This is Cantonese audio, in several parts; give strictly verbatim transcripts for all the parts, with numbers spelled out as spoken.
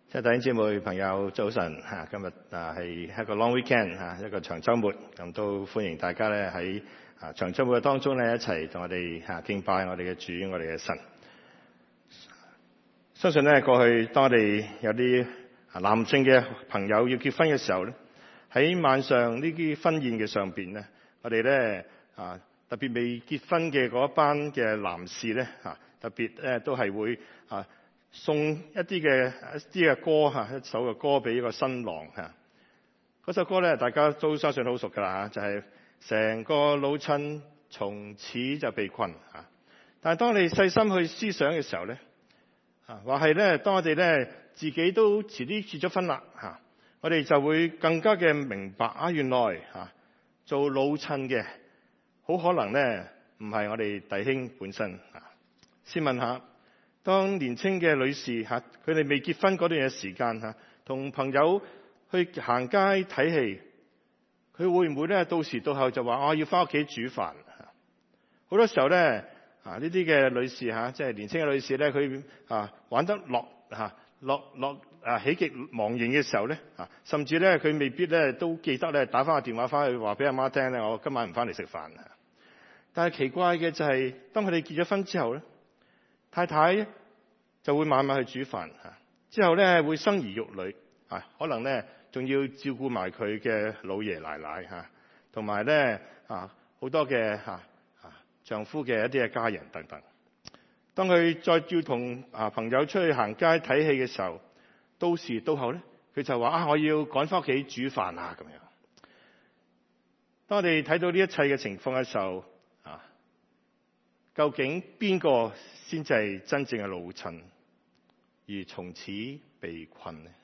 即係弟兄姊妹朋友早晨嚇，今日啊係一個 long weekend 嚇，一個長週末，咁都歡迎大家咧喺啊長週末嘅當中咧一齊同我哋嚇敬拜我哋嘅主，我哋嘅神。相信咧過去當我哋有啲男性嘅朋友要結婚嘅時候咧，喺晚上呢啲婚宴嘅上邊咧，我哋咧啊特別未結婚嘅嗰一班嘅男士咧嚇，特別咧都係會啊送一啲嘅一啲嘅歌嚇，一首嘅歌俾一個新郎嚇。嗰首歌咧，大家都相信好熟㗎啦嚇，就係成個老襯從此就被困嚇。但係當你細心去思想嘅時候咧，啊話係咧，當我哋咧自己都遲啲結咗婚啦嚇，我哋就會更加嘅明白啊，原來嚇做老襯嘅好可能咧唔係我哋弟兄本身嚇。先問下。當年青嘅女士嚇，佢哋未結婚嗰段嘅時間嚇，同朋友去行街睇戲，佢會唔會咧到時到後就話我要翻屋企煮飯？好多時候咧啊，呢啲嘅女士嚇，即係年青嘅女士咧，佢啊玩得落嚇落落啊喜極忘形嘅時候咧啊，甚至咧佢未必咧都記得咧打翻個電話翻去話俾阿媽聽咧，我今晚唔翻嚟食飯。但係奇怪嘅就係，當佢哋結咗婚之後咧。太太就會慢慢去煮飯嚇，之後咧會生兒育女啊，可能咧仲要照顧埋佢嘅老爺奶奶嚇，同埋咧啊好多嘅嚇啊丈夫嘅一啲嘅家人等等。當佢再要同啊朋友出去行街睇戲嘅時候，到時到後咧佢就話啊，我要趕翻屋企煮飯啊咁樣。當我哋睇到呢一切嘅情況嘅時候啊，究竟邊個先至係真正嘅老襯，而從此被困呢？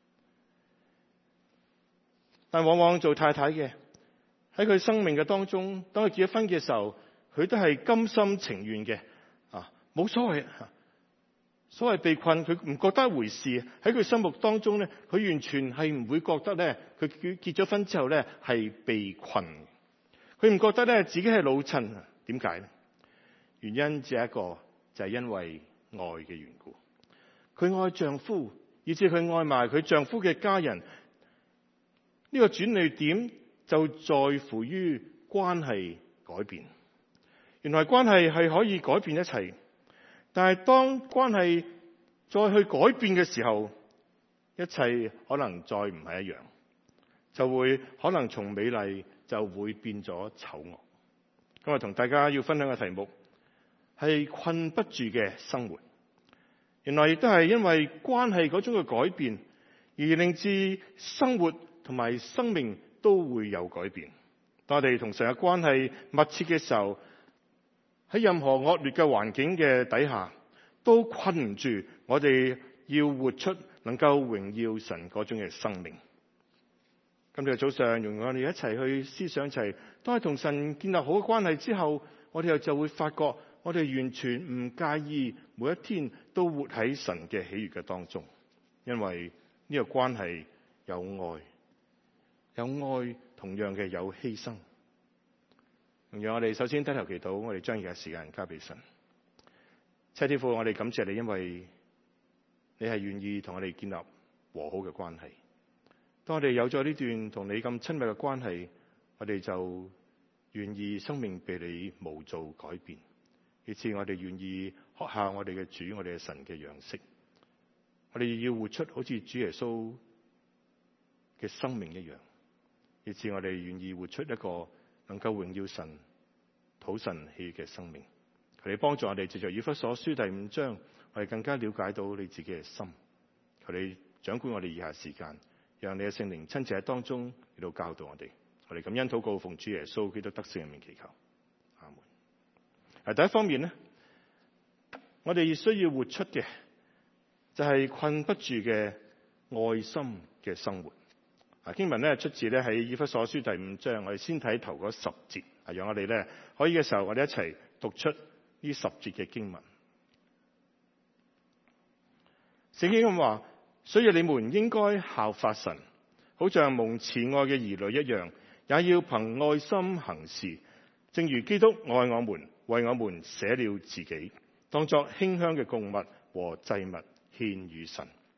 但往往做太太嘅喺佢生命嘅當中，當佢結咗婚嘅時候，佢都係甘心情願嘅啊，冇所謂。所謂被困，佢唔覺得一回事。喺佢心目當中咧，佢完全係唔會覺得咧，佢結咗婚之後咧係被困。佢唔覺得咧自己係老襯。點解咧？原因只係一個。就係因為愛嘅緣故，佢愛丈夫，以至佢愛埋佢丈夫嘅家人。呢個轉捩點就在乎於關係改變。原來關係係可以改變一切，但係當關係再去改變嘅時候，一切可能再唔係一樣，就會可能從美麗就會變咗醜惡。今日同大家要分享嘅題目係困不住嘅生活。原來亦都係因為關係嗰種嘅改變，而令至生活同埋生命都會有改變。當我哋同神嘅關係密切嘅時候，喺任何惡劣嘅環境嘅底下，都困唔住我哋要活出能夠榮耀神嗰種嘅生命。今日早上，容我哋一齊去思想一齊，當係同神建立好嘅關係之後，我哋又就會發覺。我哋完全唔介意每一天都活喺神嘅喜悅嘅當中，因為呢個關係有愛，有愛同樣嘅有犧牲。同樣我哋首先低頭祈禱，我哋將而家時間交俾神。親天父，我哋感謝你，因為你係願意同我哋建立和好嘅關係。當我哋有咗呢段同你咁親密嘅關係，我哋就願意生命被你模造改變。以致我哋願意學下我哋嘅主，我哋嘅神嘅樣式。我哋要活出好似主耶穌嘅生命一樣，以致我哋願意活出一個能夠榮耀神、討神喜嘅生命。求你幫助我哋，藉着以弗所書第五章，我哋更加了解到你自己嘅心。求你掌管我哋以下時間，讓你嘅聖靈親自喺當中嚟到教導我哋。我哋感恩禱告，奉主耶穌基督得勝嘅名祈求。第一方面咧，我哋需要活出嘅就係困不住嘅愛心嘅生活。啊，經文咧出自咧喺以弗所書第五章，我哋先睇頭嗰十節，啊，讓我哋咧可以嘅時候，我哋一齊讀出呢十節嘅經文。聖經咁話，所以你們應該效法神，好像蒙慈愛嘅兒女一樣，也要憑愛心行事，正如基督愛我們，為我們捨了自己，當作馨香嘅供物和祭物獻與神。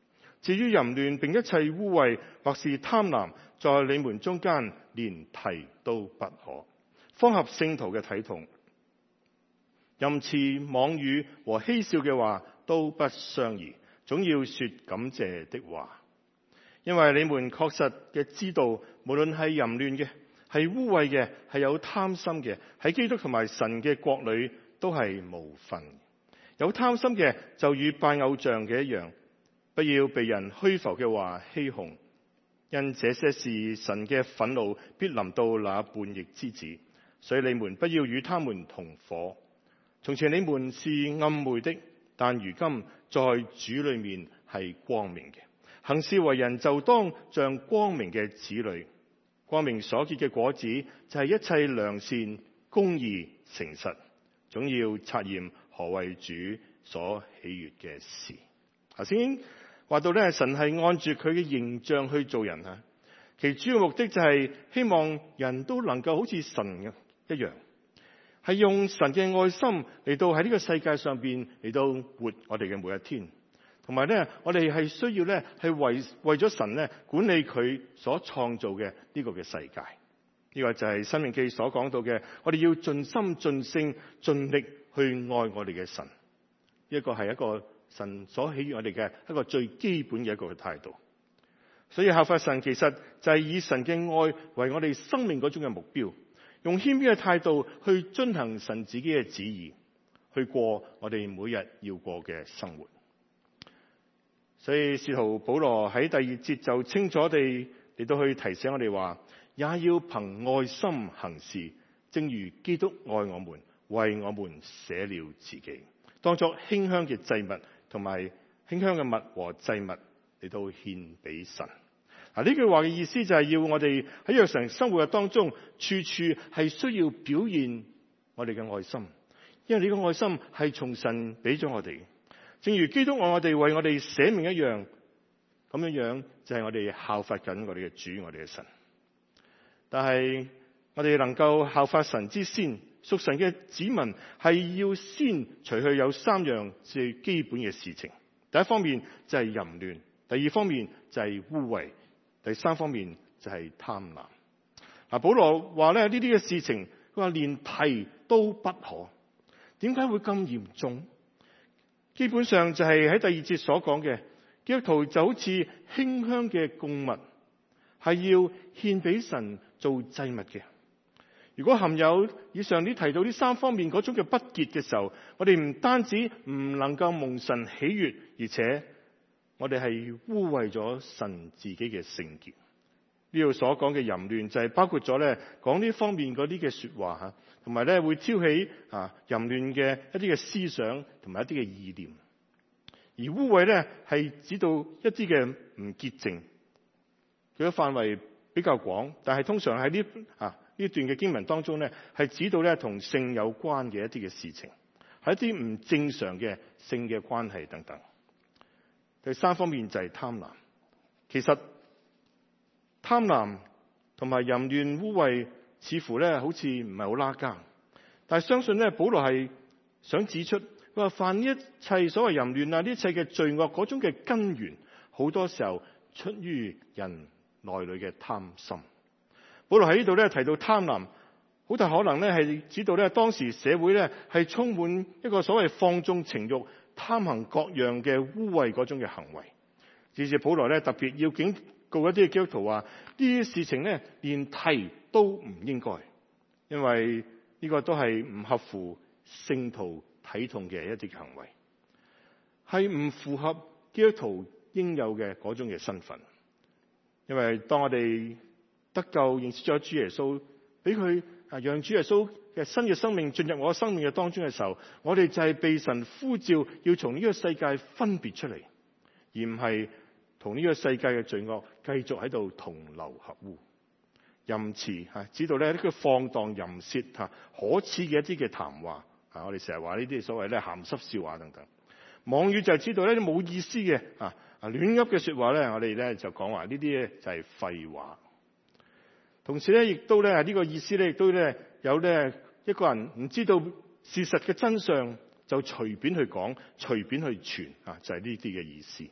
至於淫亂並一切污穢或是貪婪，在你們中間連提都不可，方合聖徒嘅體統。淫詞妄語和嬉笑嘅話都不相宜，總要說感謝的話。因為你們確實嘅知道，無論係淫亂嘅、係污穢嘅、係有貪心嘅，喺基督同埋神嘅國裏都係無份。有貪心嘅就與拜偶像嘅一樣，不要被人虛浮嘅話欺哄，因這些事神嘅憤怒必臨到那叛逆之子，所以你們不要與他們同伙。從前你們是暗昧的，但如今在主裏面係光明嘅。行事為人就當像光明嘅子女，光明所結嘅果子就係一切良善、公義、誠實，總要察驗何為主所喜悅嘅事。頭先話到咧，神係按住佢嘅形象去做人啊，其主要目的就係希望人都能夠好似神一樣，係用神嘅愛心嚟到喺呢個世界上邊嚟到活我哋嘅每一天。同埋咧，我哋係需要咧，係為為咗神咧管理佢所創造嘅呢個嘅世界。呢個就係《申命記》所講到嘅，我哋要盡心盡性盡力去愛我哋嘅神。呢個係一個神所喜悅我哋嘅一個最基本嘅一個嘅態度。所以效法神其實就係以神嘅愛為我哋生命嗰種嘅目標，用謙卑嘅態度去遵行神自己嘅旨意，去過我哋每日要過嘅生活。所以使徒保羅喺第二節就清楚地嚟到去提醒我哋話，也要憑愛心行事，正如基督愛我們，為我們捨了自己，當作馨香嘅祭物同埋馨香嘅物和祭物嚟到獻俾神。嗱，呢句話嘅意思就係要我哋喺日常生活嘅當中，處處係需要表現我哋嘅愛心，因為呢個愛心係從神俾咗我哋。正如基督愛我哋，為我哋捨命一樣，咁樣樣就係我哋效法緊我哋嘅主，我哋嘅神。但係我哋能夠效法神之先，屬神嘅子民係要先除去有三樣最基本嘅事情。第一方面就係淫亂，第二方面就係污穢，第三方面就係貪婪。嗱，保羅話咧，呢啲嘅事情，佢話連提都不可。點解會咁嚴重？基本上就係喺第二節所講嘅，基督徒就好似馨香嘅供物，係要獻俾神做祭物嘅。如果含有以上你提到呢三方面嗰種嘅不潔嘅時候，我哋唔單止唔能夠蒙神喜悅，而且我哋係污穢咗神自己嘅聖潔。呢度所講嘅淫亂就係包括咗咧講呢方面嗰啲嘅說話吓，同埋咧會挑起啊淫亂嘅一啲嘅思想同埋一啲嘅意念。而污穢咧係指到一啲嘅唔潔淨，佢嘅範圍比較廣，但係通常喺呢啊呢段嘅經文當中咧係指到咧同性有關嘅一啲嘅事情，係一啲唔正常嘅性嘅關係等等。第三方面就係貪婪，其實貪婪同埋淫亂污穢似乎咧好似唔係好拉更，但係相信咧保羅係想指出，佢話犯呢一切所謂淫亂啊呢一切嘅罪惡嗰種嘅根源，好多時候出於人內裏嘅貪心。保羅喺呢度咧提到貪婪，好大可能咧係指到咧當時社會咧係充滿一個所謂放縱情慾、貪行各樣嘅污穢嗰種嘅行為。於是保羅咧特別要警告一啲嘅基督徒話，呢啲事情咧連提都唔應該，因為呢個都係唔合乎聖徒體統嘅一啲嘅行為，係唔符合基督徒應有嘅嗰種嘅身份。因為當我哋得救認識咗主耶穌，俾佢啊讓主耶穌嘅新嘅生命進入我嘅生命嘅當中嘅時候，我哋就係被神呼召要從呢個世界分別出嚟，而唔係同呢個世界嘅罪惡繼續喺度同流合污。淫詞吓，指到咧呢個放蕩淫褻吓，可恥嘅一啲嘅談話啊，我哋成日話呢啲所謂咧鹹濕笑話等等。妄語就係知道呢啲冇意思嘅啊啊亂噏嘅說話咧，我哋咧就講話呢啲咧就係廢話。同時咧，亦都咧呢個意思咧，亦都咧有咧一個人唔知道事實嘅真相就隨便去講，隨便去傳啊，就係呢啲嘅意思。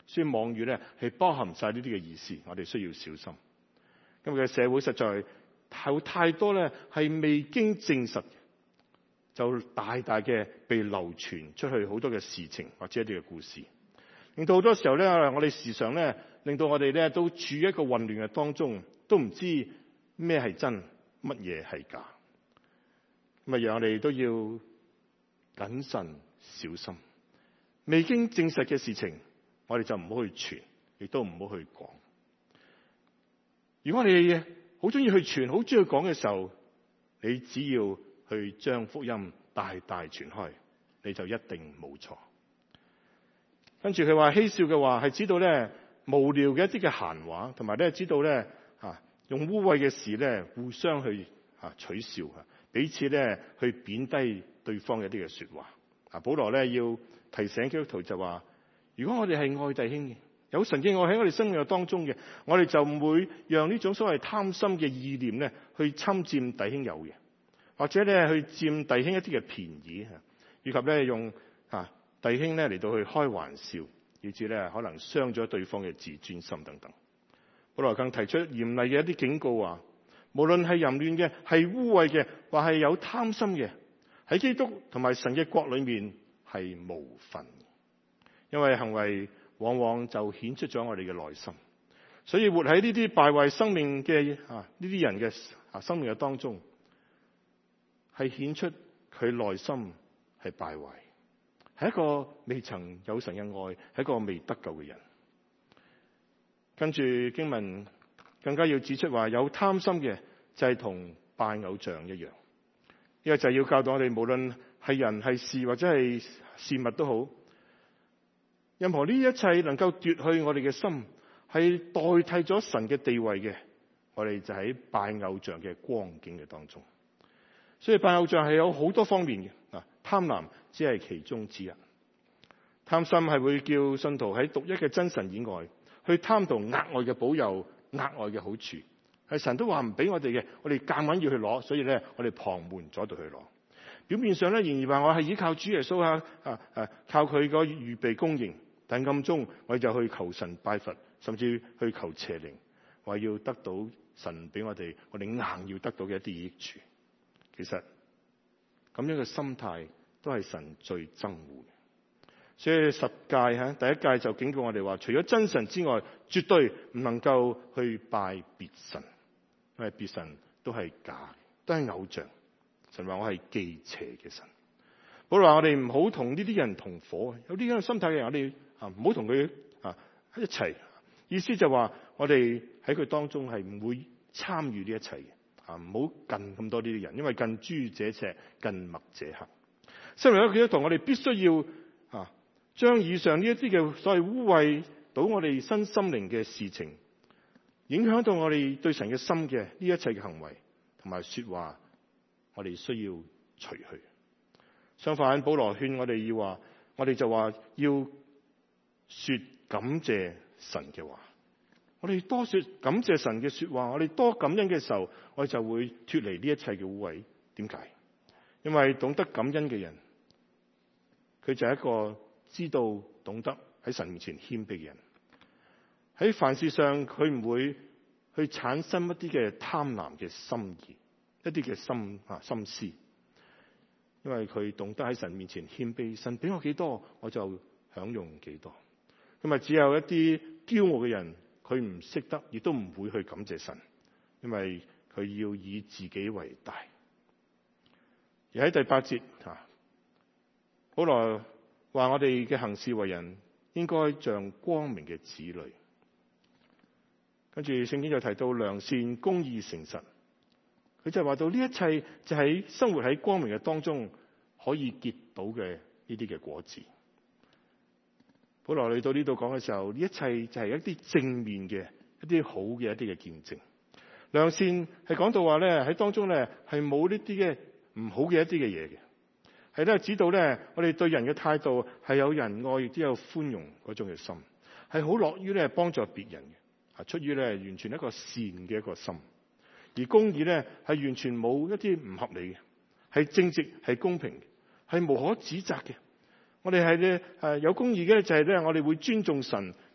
所以妄語咧係包含晒呢啲嘅意思，我哋需要小心。今日嘅社會實在有太多咧係未經證實，就大大嘅被流傳出去好多嘅事情或者一啲嘅故事，令到好多時候咧我哋時常咧令到我哋咧都處於一個混亂嘅當中，都唔知咩係真，乜嘢係假。咁啊，讓我哋都要謹慎小心，未經證實嘅事情，我哋就唔好去傳，亦都唔好去講。如果我哋好中意去傳，好中意去講嘅時候，你只要去將福音大大傳開，你就一定冇錯。跟住佢話嬉笑嘅話係知道咧無聊嘅一啲嘅閒話，同埋咧知道咧啊用污穢嘅事咧互相去啊取笑啊，彼此咧去貶低對方嘅一啲嘅說話。啊，保羅咧要提醒基督徒就話：如果我哋係愛弟兄嘅，有神嘅愛喺我哋生命當中嘅，我哋就唔會讓呢種所謂貪心嘅意念咧去侵佔弟兄友嘅，或者咧去佔弟兄一啲嘅便宜，以及咧用啊弟兄咧嚟到去開玩笑，以至咧可能傷咗對方嘅自尊心等等。保羅更提出嚴厲嘅一啲警告話：無論係淫亂嘅、係污穢嘅，或係有貪心嘅，喺基督同埋神嘅國裏面係無份。因為行為往往就顯出咗我哋嘅內心，所以活喺呢啲敗壞生命嘅啊呢啲人嘅啊生命嘅當中，係顯出佢內心係敗壞，係一個未曾有神嘅愛，係一個未得救嘅人。跟住經文更加要指出話，有貪心嘅就係同拜偶像一樣，呢個就係要教導我哋，無論係人係事或者係事物都好，任何呢一切能夠奪去我哋嘅心，係代替咗神嘅地位嘅，我哋就喺拜偶像嘅光景嘅當中。所以拜偶像係有好多方面嘅，啊，貪婪只係其中之一。貪心係會叫信徒喺獨一嘅真神以外，去貪圖額外嘅保佑、額外嘅好處，係神都話唔俾我哋嘅，我哋夾硬要去攞，所以咧我哋旁門左道去攞。表面上咧仍然話我係依靠主耶穌啊啊啊，靠佢個預備供應，但暗中我哋就去求神拜佛，甚至去求邪靈，話要得到神俾我哋，我哋硬要得到嘅一啲益處。其實咁樣嘅心態都係神最憎惡嘅。所以十誡吓第一誡就警告我哋話，除咗真神之外，絕對唔能夠去拜別神，因為別神都係假，都係偶像。神話我係忌邪嘅神。保羅話我哋唔好同呢啲人同伙，有啲咁嘅心態嘅人，我哋啊唔好同佢啊一齊。意思就話我哋喺佢當中係唔會參與呢一切嘅，啊唔好近咁多呢啲人，因為近朱者赤，近墨者黑。身為一個基督徒，我哋必須要啊將以上呢一啲嘅所謂污穢到我哋身心靈嘅事情，影響到我哋對神嘅心嘅呢一切嘅行為同埋說話，我哋需要除去。相反，保羅勸我哋要話，我哋就話要說感謝神嘅話。我哋多說感謝神嘅說話，我哋多感恩嘅時候，我哋就會脫離呢一切嘅污穢。點解？因為懂得感恩嘅人，佢就係一個知道懂得喺神面前謙卑嘅人。喺凡事上，佢唔會去產生一啲嘅貪婪嘅心意，一啲嘅心啊心思，因為佢懂得喺神面前謙卑。神俾我幾多，我就享用幾多。咁啊，只有一啲驕傲嘅人，佢唔識得，亦都唔會去感謝神，因為佢要以自己為大。而喺第八節啊，保羅話我哋嘅行事為人應該像光明嘅子女。跟住聖經就提到良善、公義、誠實，佢就話到呢一切就喺生活喺光明嘅當中可以結到嘅呢啲嘅果子。保羅嚟到呢度講嘅時候，呢一切就係一啲正面嘅、一啲好嘅一啲嘅見證。良善係講到話咧喺當中咧係冇呢啲嘅唔好嘅一啲嘅嘢嘅，係咧指到咧我哋對人嘅態度係有仁愛亦都有寬容嗰種嘅心，係好樂於咧幫助別人嘅，出於咧完全一個善嘅一個心。而公義咧係完全冇一啲唔合理嘅，係正直係公平嘅，係無可指責嘅。我哋係咧誒有公義嘅就係咧我哋會尊重神，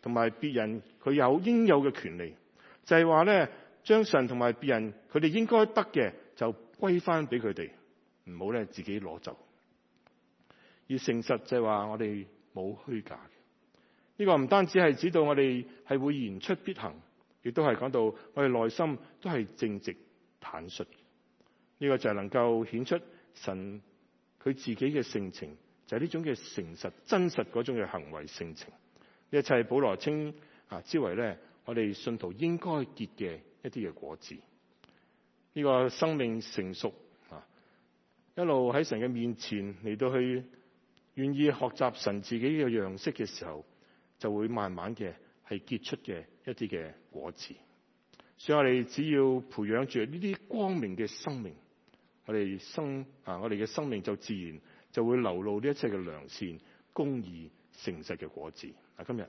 同埋別人佢有應有嘅權利，就係話咧，將神同埋別人佢哋應該得嘅就歸翻俾佢哋，唔好咧自己攞走。而誠實就係話我哋冇虛假嘅，呢個唔單止係指到我哋係會言出必行，亦都係講到我哋內心都係正直坦率。呢個就係能夠顯出神佢自己嘅性情，就係呢種嘅誠實真實嗰種嘅行為性情。呢一切保羅稱啊之為咧，我哋信徒應該結嘅一啲嘅果子。呢個生命成熟啊，一路喺神嘅面前嚟到去願意學習神自己嘅樣式嘅時候，就會慢慢嘅係結出嘅一啲嘅果子。所以我哋只要培養住呢啲光明嘅生命，我哋生啊，我哋嘅生命就自然就會流露呢一切嘅良善、公義、誠實嘅果子。嗱，今日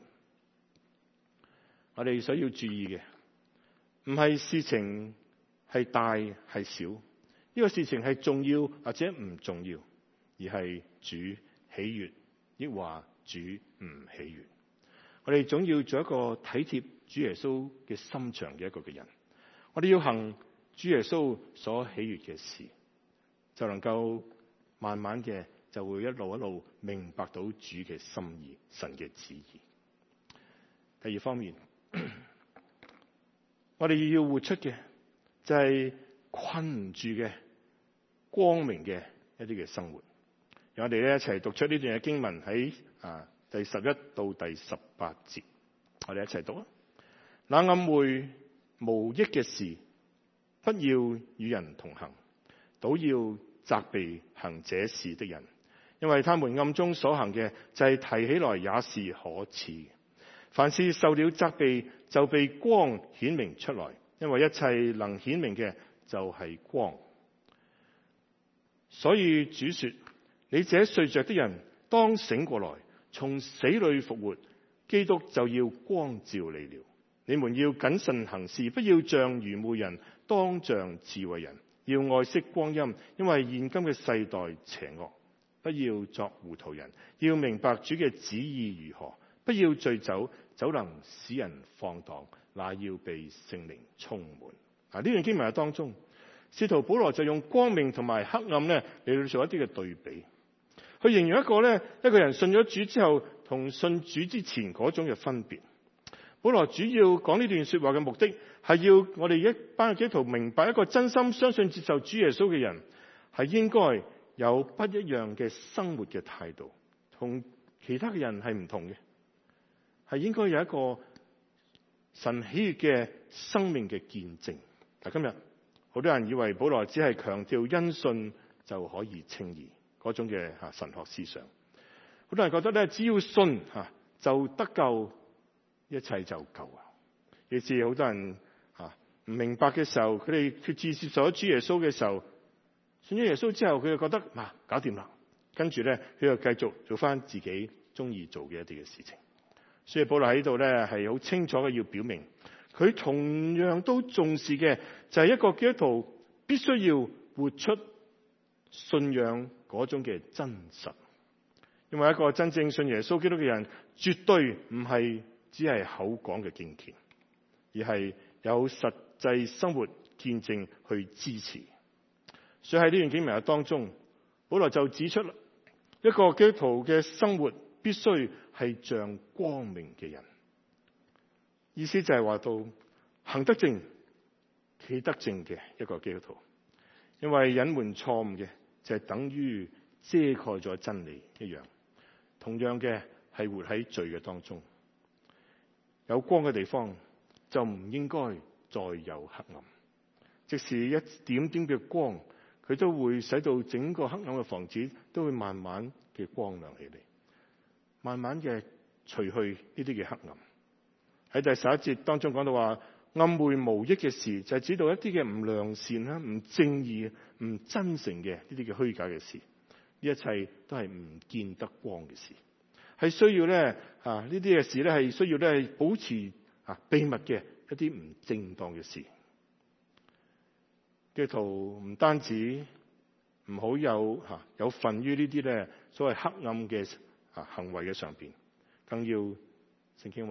我哋所要注意嘅，唔係事情係大係小，呢個事情係重要或者唔重要，而係主喜悅抑或主唔喜悅。我哋總要做一個體貼主耶穌嘅心腸嘅一個嘅人，我哋要行主耶穌所喜悅嘅事，就能夠慢慢嘅就會一路一路明白到主嘅心意、神嘅旨意。第二方面，我哋要活出嘅就係困唔住嘅光明嘅一啲嘅生活。讓我哋咧一齊讀出呢段嘅經文，喺啊第十一到第十八節，我哋一齊讀啊。那暗昧無益嘅事，不要與人同行，倒要責備行這事的人，因為他們暗中所行嘅，就係提起來也是可恥。凡事受了責備，就被光顯明出來，因為一切能顯明嘅就係光。所以主說：你這睡着的人，當醒過來，從死裏復活，基督就要光照你了。你們要謹慎行事，不要像愚昧人，當像智慧人，要愛惜光陰，因為現今嘅世代邪惡。不要作糊塗人，要明白主嘅旨意如何。不要醉酒，酒能使人放蕩，那要被聖靈充滿。啊，呢段經文當中，使徒保羅就用光明同埋黑暗咧嚟到做一啲嘅對比，去形容一個咧一個人信咗主之後同信主之前嗰種嘅分別。保羅主要講呢段說話嘅目的係要我哋一班基督徒明白，一個真心相信接受主耶穌嘅人係應該有不一樣嘅生活嘅態度，同其他嘅人係唔同嘅，係應該有一個神喜悅嘅生命嘅見證。嗱，今日好多人以為保羅只係強調因信就可以稱義嗰種嘅吓神學思想，好多人覺得咧只要信吓就得救，一切就夠啊！於是好多人吓唔明白嘅時候，佢哋決志接受咗主耶穌嘅時候，信咗耶穌之後，佢就覺得嗱搞掂啦，跟住咧佢就繼續做翻自己中意做嘅一啲嘅事情。所以保羅喺度咧係好清楚嘅要表明，佢同樣都重視嘅就係一個基督徒必須要活出信仰嗰種嘅真實。因為一個真正信耶穌基督嘅人，絕對唔係只係口講嘅敬虔，而係有實際生活見證去支持。所以喺呢段經文當中，保羅就指出一個基督徒嘅生活必須係像光明嘅人，意思就係話到行得正、企得正嘅一個基督徒。因為隱瞞錯誤嘅就係等於遮蓋咗真理一樣，同樣嘅係活喺罪嘅當中。有光嘅地方就唔應該再有黑暗，即使一點點嘅光，佢都會使到整個黑暗嘅房子都會慢慢嘅光亮起嚟，慢慢嘅除去呢啲嘅黑暗。喺第十一節當中講到話，暗昧無益嘅事，就係指到一啲嘅唔良善啦、唔正義、唔真誠嘅呢啲嘅虛假嘅事，呢一切都係唔見得光嘅事，係需要咧啊呢啲嘅事咧係需要咧保持啊秘密嘅一啲唔正當嘅事。基督徒唔單止唔好有吓有份於呢啲咧所謂黑暗嘅啊行為嘅上邊，更要聖經話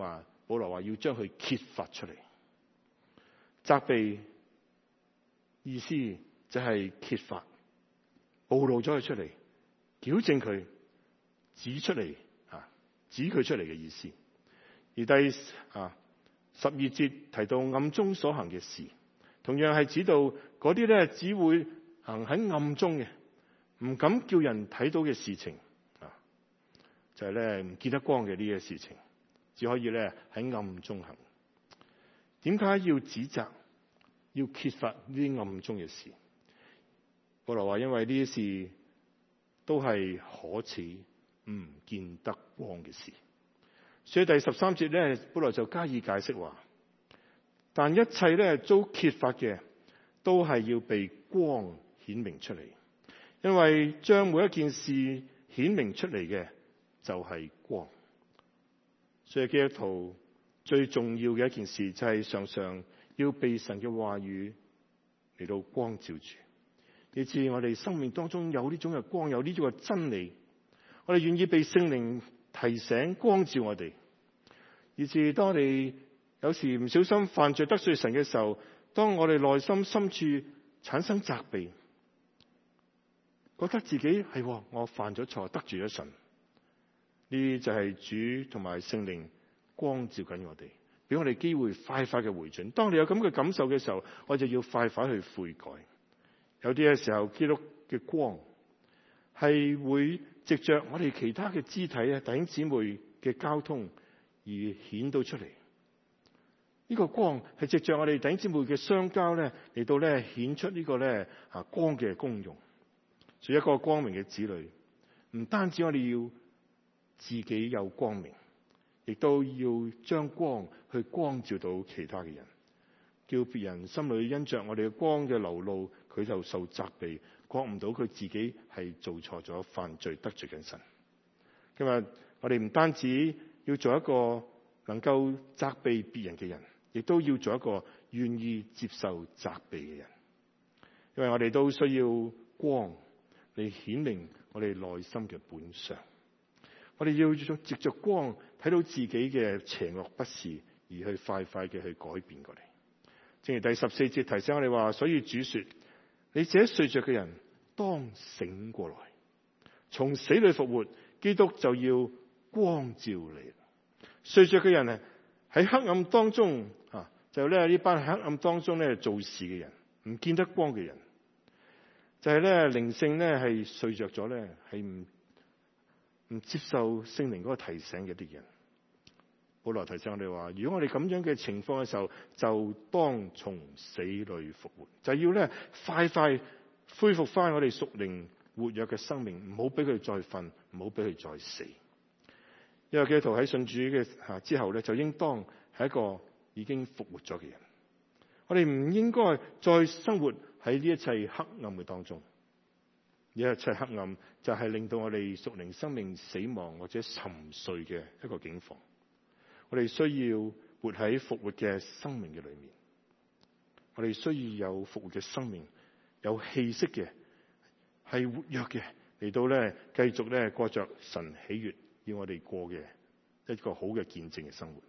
保羅話要將佢揭發出嚟。責備意思就係揭發，暴露咗佢出嚟，矯正佢，指出嚟啊，指佢出嚟嘅意思。而第啊十二節提到暗中所行嘅事，同樣係指到嗰啲咧只會行喺暗中嘅，唔敢叫人睇到嘅事情啊，就係咧唔見得光嘅呢啲事情，只可以咧喺暗中行。點解要指責、要揭發呢啲暗中嘅事？保羅話：因為呢啲事都係可恥、唔見得光嘅事。所以第十三節咧，保羅就加以解釋話：但一切咧遭揭發嘅，都係要被光顯明出嚟，因為將每一件事顯明出嚟嘅就係光。所以基督徒最重要嘅一件事就係常常要被神嘅話語嚟到光照住，以致我哋生命當中有呢種嘅光，有呢種嘅真理，我哋願意被聖靈提醒光照我哋，以致當我哋有時唔小心犯罪得罪神嘅時候，當我哋內心深處產生責備，覺得自己係我犯咗錯，得罪咗神，呢就係主同埋聖靈光照緊我哋，俾我哋機會快快嘅回轉。當你有咁嘅感受嘅時候，我就要快快去悔改。有啲嘅時候，基督嘅光係會藉着我哋其他嘅肢體啊、弟兄姊妹嘅交通而顯到出嚟。呢個光係藉着我哋弟兄姊妹嘅相交咧，嚟到咧顯出呢個咧啊光嘅功用。做一個光明嘅子女，唔單止我哋要自己有光明，亦都要將光去光照到其他嘅人，叫別人心裏因着我哋嘅光嘅流露，佢就受責備，覺唔到佢自己係做錯咗、犯罪得罪緊神。今日我哋唔單止要做一個能夠責備別人嘅人，亦都要做一個願意接受責備嘅人，因為我哋都需要光嚟顯明我哋內心嘅本相。我哋要藉着光睇到自己嘅邪惡不是，而去快快嘅去改變過嚟。正如第十四節提醒我哋話，所以主說：你這睡着嘅人，當醒過來，從死裏復活，基督就要光照你。睡着嘅人啊，喺黑暗當中啊，就咧呢班黑暗當中咧做事嘅人，唔見得光嘅人。就係咧靈性咧係睡着咗咧，係唔唔接受聖靈嗰個提醒嘅啲人。保羅提醒我哋話：如果我哋咁樣嘅情況嘅時候，就當從死裏復活，就要咧快快恢復翻我哋屬靈活躍嘅生命，唔好俾佢再瞓，唔好俾佢再死。因為基督徒喺信主嘅吓之後咧，就應當係一個已經復活咗嘅人。我哋唔應該再生活喺呢一切黑暗嘅當中，呢一切黑暗就係令到我哋屬靈生命死亡或者沉睡嘅一個境況。我哋需要活喺復活嘅生命嘅裏面，我哋需要有復活嘅生命，有氣息嘅，係活躍嘅，嚟到咧繼續咧過着神喜悅要我哋過嘅一個好嘅見證嘅生活。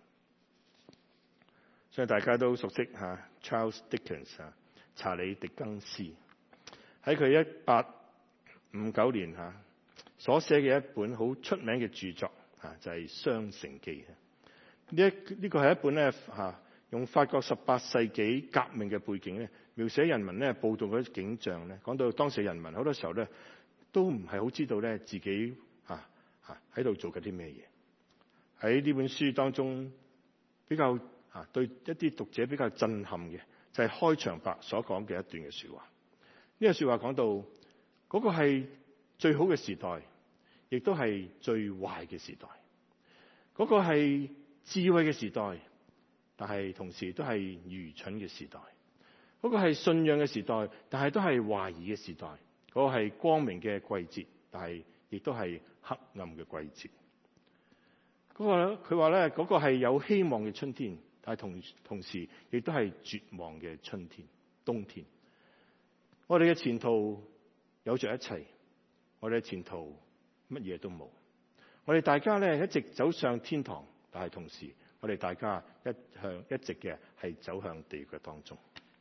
所以大家都熟悉吓 Charles Dickens 啊，查理狄更斯喺佢一八五九年吓所寫嘅一本好出名嘅著作吓，就係《雙城記》。呢一呢個係一本咧吓用法國十八世紀革命嘅背景咧，描寫人民咧暴動嗰啲景象咧，講到當時人民好多時候咧都唔係好知道咧自己吓吓喺度做緊啲咩嘢。喺呢本書當中比較啊對一啲讀者比較震撼嘅就係開場白所講嘅一段嘅說話。呢個說話講到嗰個係最好嘅時代，亦都係最壞嘅時代。嗰個係智慧嘅時代，但係同時都係愚蠢嘅時代。嗰個係信仰嘅時代，但係都係懷疑嘅時代。嗰個係光明嘅季節，但係亦都係黑暗嘅季節。嗰個佢話咧，嗰個係有希望嘅春天，但係同同時亦都係絕望嘅春天、冬天。我哋嘅前途有着一切，我哋嘅前途乜嘢都冇。我哋大家咧一直走上天堂，但係同時我哋大家一向一直嘅係走向地獄嘅當中。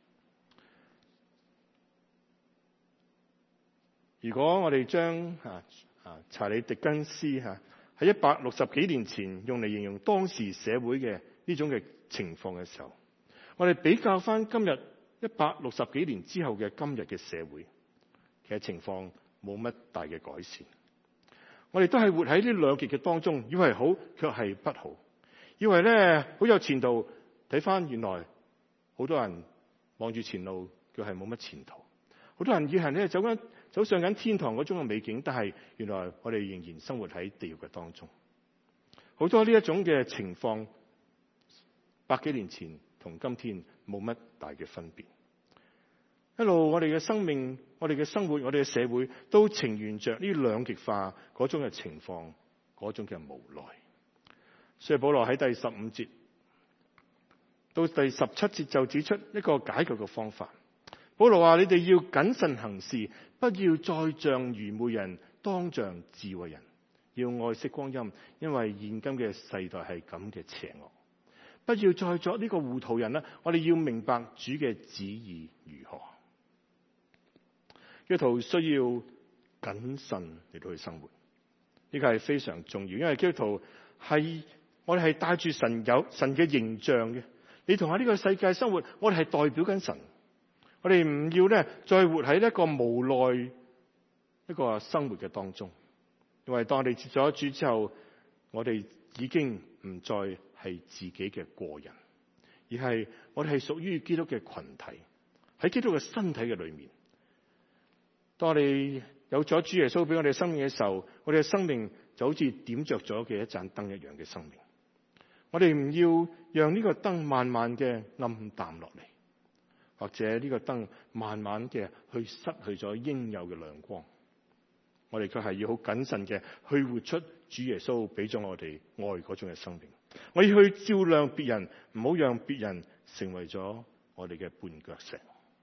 如果我哋將啊啊查理狄更斯嚇喺一百六十幾年前用嚟形容當時社會嘅呢種嘅情況嘅時候，我哋比較翻今日一百六十幾年之後嘅今日嘅社會，其實情況冇乜大嘅改善。我哋都係活喺呢兩極嘅當中，以為好卻係不好，以為咧好有前途，睇翻原來好多人望住前路，佢係冇乜前途。好多人以為咧走緊走上緊天堂嗰種嘅美景，但係原來我哋仍然生活喺地獄嘅當中。好多呢一種嘅情況，百幾年前同今天冇乜大嘅分別。一路我哋嘅生命、我哋嘅生活、我哋嘅社會都呈現着呢兩極化嗰種嘅情況，嗰種嘅無奈。所以保羅喺第十五節到第十七節就指出一個解決嘅方法。保羅話：你哋要謹慎行事，不要再像愚昧人，當像智慧人。要愛惜光陰，因為現今嘅世代係咁嘅邪惡。不要再作呢個糊塗人啦！我哋要明白主嘅旨意如何。基督徒需要謹慎嚟到去生活，呢個係非常重要，因為基督徒係我哋係帶住神有神嘅形象嘅。你同喺呢個世界生活，我哋係代表緊神。我哋唔要咧再活喺一個無奈一個生活嘅當中，因為當我哋接咗主之後，我哋已經唔再係自己嘅個人，而係我哋係屬於基督嘅群體，喺基督嘅身體嘅裏面。當我哋有咗主耶穌俾我哋生命嘅時候，我哋嘅生命就好似點着咗嘅一盞燈一樣嘅生命。我哋唔要讓呢個燈慢慢嘅暗淡落嚟，或者呢個燈慢慢嘅去失去咗應有嘅亮光。我哋卻係要好謹慎嘅去活出主耶穌俾咗我哋愛嗰種嘅生命。我要去照亮別人，唔好讓別人成為咗我哋嘅絆腳石。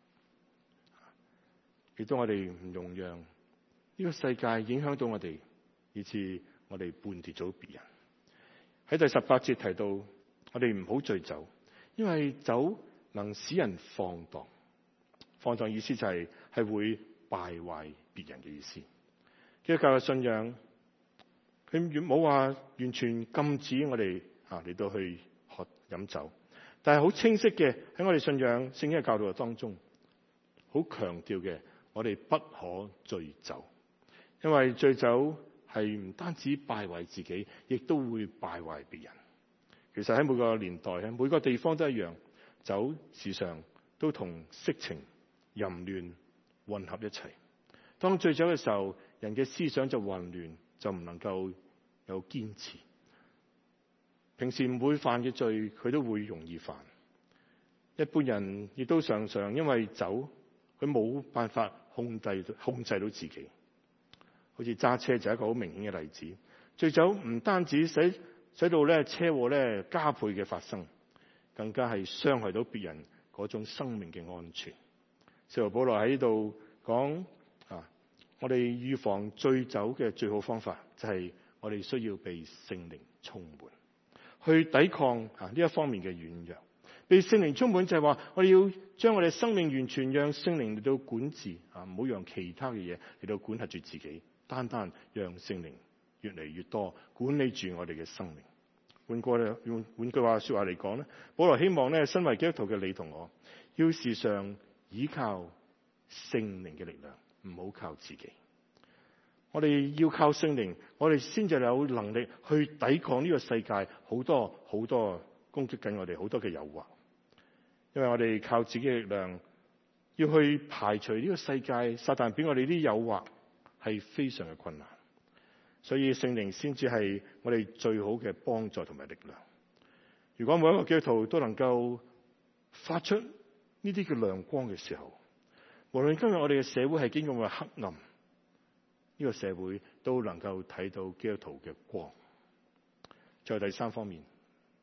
亦都我哋唔容讓呢個世界影響到我哋，以致我哋絆跌咗別人。喺第十八節提到，我哋唔好醉酒，因為酒能使人放蕩。放蕩意思就係、是、係會敗壞別人嘅意思。基督教嘅信仰，佢冇話完全禁止我哋啊嚟到去喝飲酒，但係好清晰嘅喺我哋信仰聖經嘅教導當中，好強調嘅。我哋不可醉酒，因為醉酒係唔單止敗壞自己，亦都會敗壞別人。其實喺每個年代、喺每個地方都一樣，酒時常都同色情、淫亂混合一齊。當醉酒嘅時候，人嘅思想就混亂，就唔能夠有堅持。平時唔會犯嘅罪，佢都會容易犯。一般人亦都常常因為酒，佢冇辦法控制控制到自己，好似揸車就係一個好明顯嘅例子。醉酒唔單止使使到咧車禍咧加倍嘅發生，更加係傷害到別人嗰種生命嘅安全。使徒保羅喺呢度講啊，我哋預防醉酒嘅最好方法就係我哋需要被聖靈充滿，去抵抗啊呢一方面嘅軟弱。被聖靈充滿就係話，我哋要將我哋生命完全讓聖靈嚟到管治啊，唔好讓其他嘅嘢嚟到管轄住自己，單單讓聖靈越嚟越多管理住我哋嘅生命。換過咧，用換句話說話嚟講咧，保羅希望咧，身為基督徒嘅你同我，要時常依靠聖靈嘅力量，唔好靠自己。我哋要靠聖靈，我哋先至有能力去抵抗呢個世界好多好多攻擊緊我哋好多嘅誘惑。因為我哋靠自己嘅力量，要去排除呢個世界撒旦俾我哋啲誘惑，係非常嘅困難。所以聖靈先至係我哋最好嘅幫助同埋力量。如果每一個基督徒都能夠發出呢啲嘅亮光嘅時候，無論今日我哋嘅社會係經過嘅黑暗，呢個社會都能夠睇到基督徒嘅光。再第三方面，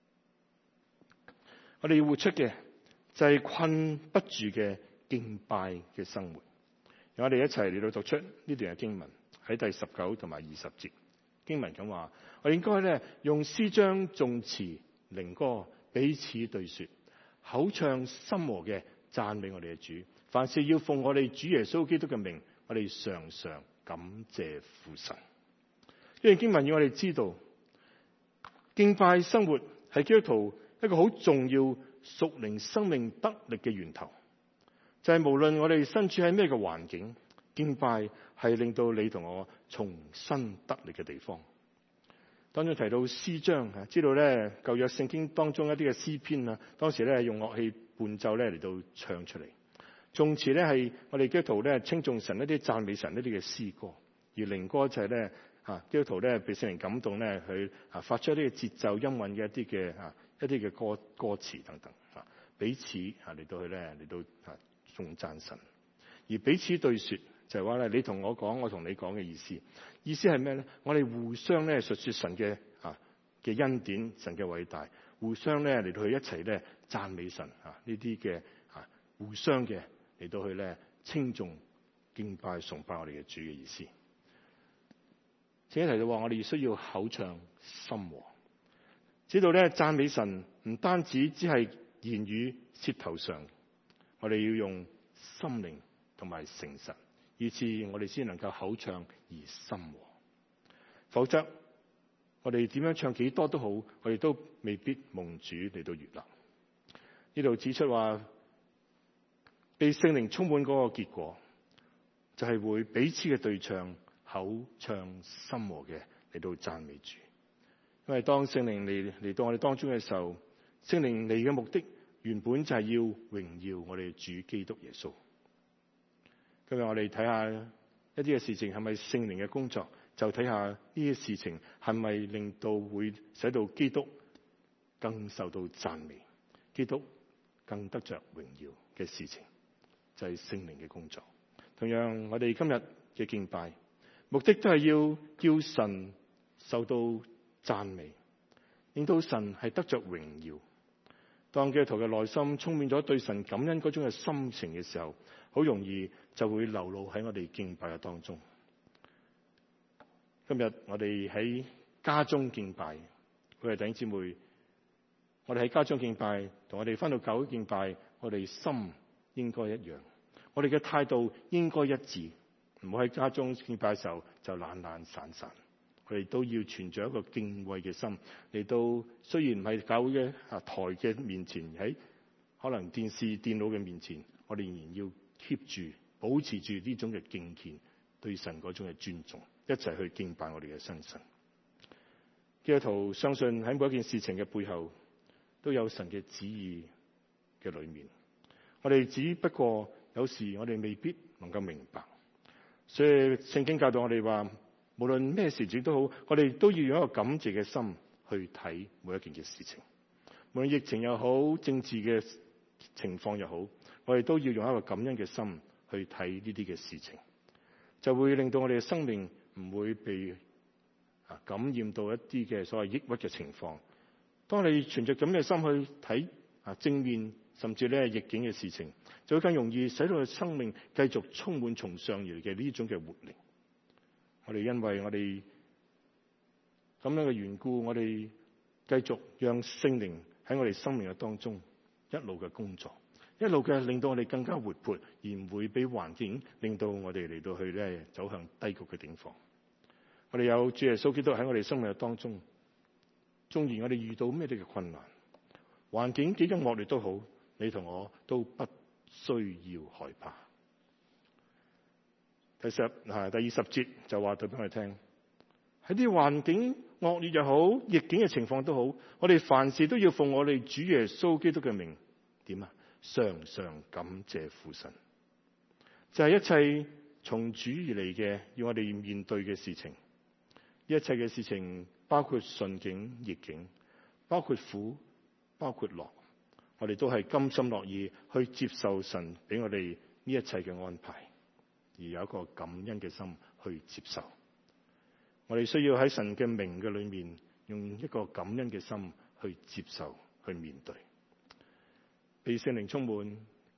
我哋要活出嘅就係困不住嘅敬拜嘅生活。讓我哋一齊嚟到讀出呢段嘅經文，喺第十九同埋二十節經文咁話：我應該咧用詩章頌詞靈歌，彼此對說，口唱心和嘅讚美我哋嘅主。凡事要奉我哋主耶穌基督嘅名，我哋常常感謝父神。呢段經文要我哋知道，敬拜生活係基督徒一個好重要屬靈生命得力嘅源頭。就係、是、無論我哋身處喺咩嘅環境，敬拜係令到你同我重新得力嘅地方。當中提到詩章，知道咧舊約聖經當中一啲嘅詩篇啊，當時咧用樂器伴奏咧嚟到唱出嚟。頌詞咧係我哋基督徒咧稱頌神一啲讚美神一啲嘅詩歌，而靈歌就係咧啊基督徒咧被聖靈感動咧去啊發出一啲嘅節奏音韻嘅一啲嘅啊一啲嘅歌歌詞等等啊，彼此啊嚟到去咧嚟到啊頌讚神，而彼此對說就係話咧你同我講，我同你講嘅意思，意思係咩咧？我哋互相咧述說神嘅啊嘅恩典，神嘅偉大，互相咧嚟到去一齊咧讚美神啊呢啲嘅啊互相嘅。嚟到去咧稱頌敬拜崇拜我哋嘅主嘅意思。聖經提到話我哋需要口唱心和，知道咧讚美神唔單止只係言語舌頭上，我哋要用心靈同埋誠實，以致我哋先能夠口唱而心和。否則我哋點樣唱幾多都好，我哋都未必蒙主嚟到悅納。呢度指出話，被聖靈充滿嗰個結果，就係、是、會彼此嘅對唱，口唱心和嘅嚟到讚美主。因為當聖靈嚟嚟到我哋當中嘅時候，聖靈嚟嘅目的原本就係要榮耀我哋主基督耶穌。今日我哋睇下一啲嘅事情係咪聖靈嘅工作，就睇下呢啲事情係咪令到會使到基督更受到讚美，基督更得着榮耀嘅事情。就係聖靈嘅工作。同樣，我哋今日嘅敬拜目的都係要叫神受到讚美，令到神係得着榮耀。當基督徒嘅內心充滿咗對神感恩嗰種嘅心情嘅時候，好容易就會流露喺我哋敬拜嘅當中。今日我哋喺家中敬拜，各位弟兄姊妹，我哋喺家中敬拜，同我哋翻到教會敬拜，我哋心應該一樣，我哋嘅態度應該一致，唔好喺家中敬拜嘅時候就懶懶散散。我哋都要存着一個敬畏嘅心嚟到，雖然唔係教會嘅啊台嘅面前，喺可能電視電腦嘅面前，我哋仍然要 keep 住保持住呢種嘅敬虔，對神嗰種嘅尊重，一齊去敬拜我哋嘅新神。基督徒相信喺每一件事情嘅背後都有神嘅旨意嘅裏面。我哋只不過有時我哋未必能夠明白，所以聖經教導我哋話，無論咩事情都好，我哋都要用一個感謝嘅心去睇每一件嘅事情。無論疫情又好，政治嘅情況又好，我哋都要用一個感恩嘅心去睇呢啲嘅事情，就會令到我哋嘅生命唔會被啊感染到一啲嘅所謂抑鬱嘅情況。當你存着咁嘅心去睇啊正面，甚至咧逆境嘅事情，就會更容易使到佢生命繼續充滿從上而嚟嘅呢種嘅活力。我哋因為我哋咁樣嘅緣故，我哋繼續讓聖靈喺我哋生命嘅當中一路嘅工作，一路嘅令到我哋更加活潑，而唔會俾環境令到我哋嚟到去咧走向低谷嘅境況。我哋有主耶穌基督喺我哋生命嘅當中，縱然我哋遇到咩啲嘅困難，環境幾咁惡劣都好，你同我都不需要害怕。第十啊，第二十節就話對俾我哋聽，喺啲環境惡劣又好，逆境嘅情況都好，我哋凡事都要奉我哋主耶穌基督嘅名，點啊？常常感謝父神，就係、是、一切從主而嚟嘅，要我哋面對嘅事情。一切嘅事情包括順境逆境，包括苦，包括樂，我哋都係甘心樂意去接受神俾我哋呢一切嘅安排，而有一個感恩嘅心去接受。我哋需要喺神嘅名嘅裏面，用一個感恩嘅心去接受，去面對。被聖靈充滿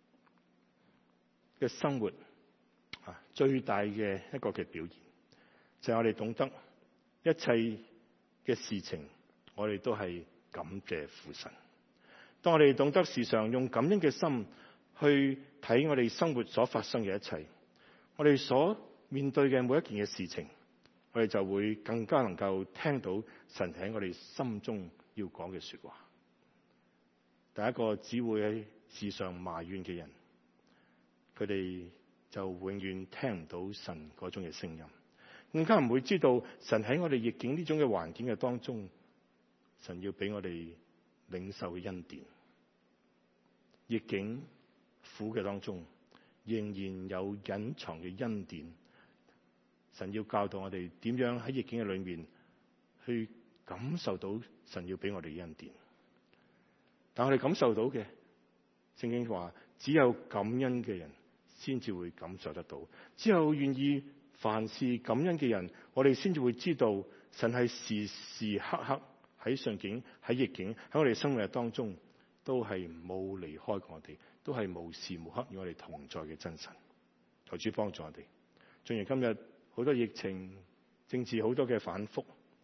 嘅生活啊，最大嘅一個嘅表現就係我哋懂得一切嘅事情，我哋都係感謝父神。當我哋懂得時常用感恩嘅心去睇我哋生活所發生嘅一切，我哋所面對嘅每一件嘅事情，我哋就會更加能夠聽到神喺我哋心中要講嘅說話。第一個只會喺時常埋怨嘅人，佢哋就永遠聽唔到神嗰種嘅聲音，更加唔會知道神喺我哋逆境呢種嘅環境嘅當中，神要俾我哋領受嘅恩典。逆境苦嘅當中，仍然有隱藏嘅恩典。神要教導我哋點樣喺逆境嘅裏面去感受到神要俾我哋嘅恩典。但我哋感受到嘅，聖經話只有感恩嘅人先至會感受得到，只有願意凡事感恩嘅人，我哋先至會知道神係時時刻刻喺順境、喺逆境、喺我哋生活當中都係冇離開過我哋，都係無時無刻與我哋同在嘅真神。求主幫助我哋。縱然今日好多疫情、政治好多嘅反覆，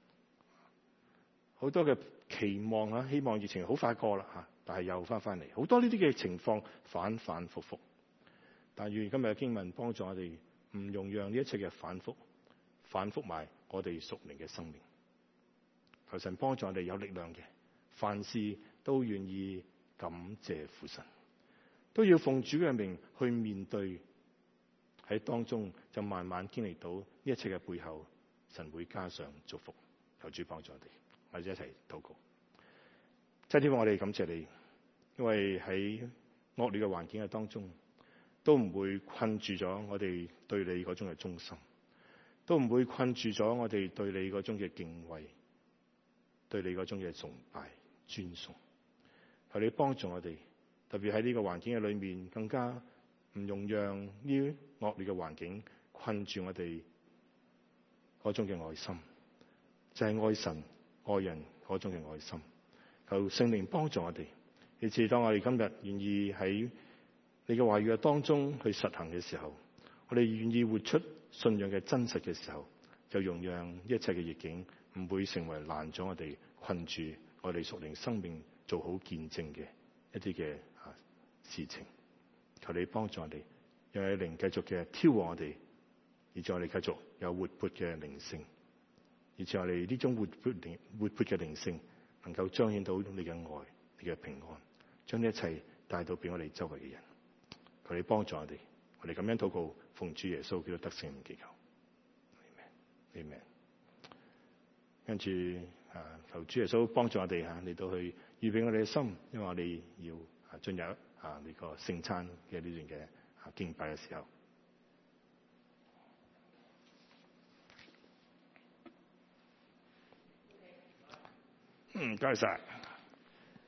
好多嘅期望啊，希望疫情好快過啦吓，但係又翻翻嚟，好多呢啲嘅情況反反复复。但願今日嘅經文幫助我哋，唔容讓呢一切嘅反覆反覆埋我哋屬靈嘅生命。求神幫助我哋有力量嘅，凡事都願意感謝父神，都要奉主嘅名去面對，喺當中就慢慢經歷到呢一切嘅背後，神會加上祝福。求主幫助我哋，我哋一齊禱告。真天父，我哋感謝你，因為喺惡劣嘅環境嘅當中，都唔會困住咗我哋對你嗰種嘅忠心，都唔會困住咗我哋對你嗰種嘅敬畏，對你嗰種嘅崇拜尊崇。求你幫助我哋，特別喺呢個環境嘅裏面，更加唔容讓呢啲惡劣嘅環境困住我哋嗰種嘅愛心，就係、是、愛神愛人嗰種嘅愛心。求聖靈幫助我哋，以至當我哋今日願意喺你嘅話語嘅當中去實行嘅時候，我哋願意活出信仰嘅真實嘅時候，就容讓一切嘅逆境唔會成為攔咗我哋、困住我哋屬靈生命做好見證嘅一啲嘅事情。求你幫助我哋，讓你靈繼續嘅挑旺我哋，以至我哋繼續有活潑嘅靈性，以至我哋呢種活潑靈活潑嘅靈性能夠彰顯到你嘅愛、你嘅平安，將呢一切帶到俾我哋周圍嘅人。求你幫助我哋，我哋咁樣禱告，奉主耶穌基督得勝嘅祈求。阿們，跟住啊，求主耶穌幫助我哋吓嚟到去預備我哋嘅心，因為我哋要啊進入啊呢個聖餐嘅呢段嘅啊敬拜嘅時候。嗯，唔該晒。